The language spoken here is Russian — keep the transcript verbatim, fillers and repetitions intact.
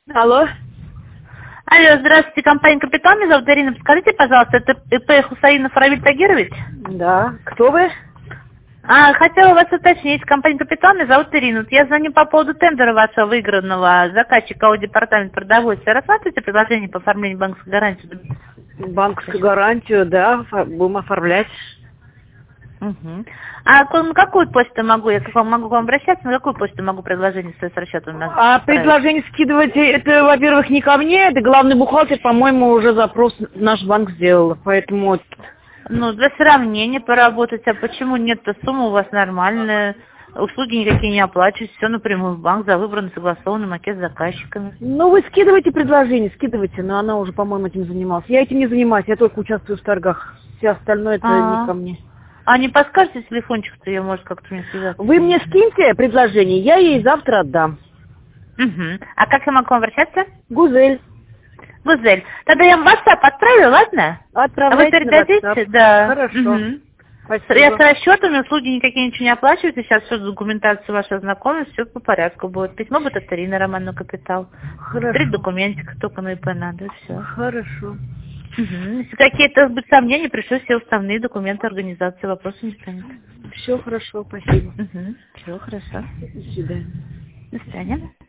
Алло. Алло, здравствуйте, компания «Капитан», меня зовут Ирина. Подскажите, пожалуйста, это ИП Хусаинов Равиль Тагирович? Да. Кто вы? А, хотела вас уточнить, компания «Капитан», меня зовут Ирина. Вот я звоню по поводу тендера вашего выигранного заказчика ООО «Департамент продовольствия». Рассматриваете предложение по оформлению банковской гарантии? Банковскую гарантию, да, фа- будем оформлять. Угу. А к- на какую почту могу, я к вам могу к вам обращаться, на какую почту могу предложение с расчетом на- А отправить? предложение скидывать, это, во-первых, не ко мне, это главный бухгалтер, по-моему, уже запрос в наш банк сделал, поэтому... Ну, для сравнения поработать, а почему нет-то, сумма у вас нормальная, услуги никакие не оплачиваются, все напрямую в банк за выбранный согласованный макет с заказчиками. Ну, вы скидывайте предложение, скидывайте, но она уже, по-моему, этим занималась. Я этим не занимаюсь, я только участвую в торгах. Все остальное это не А, ко мне. а не подскажете телефончик-то, я, может, как-то мне связаться? Вы мне скиньте предложение, я ей завтра отдам. Угу. А как я могу обращаться? Гузель, Гузель. Тогда я вам в WhatsApp отправлю, ладно? А вы отправляйте на передадите? WhatsApp. Да. Хорошо. Мгм. Спасибо. Я с расчетами, услуги никакие ничего не оплачиваются, сейчас все документацию ваша ознакомлюсь, все по порядку будет. Письмо будет от Ирины Романну Капитал. Хорошо. Три документика только на ИП надо, все. Хорошо. Если какие-то будут сомнения, пришлю все уставные документы организации, вопросов не станет. Все хорошо, спасибо. Угу. Все хорошо. До свидания. До свидания.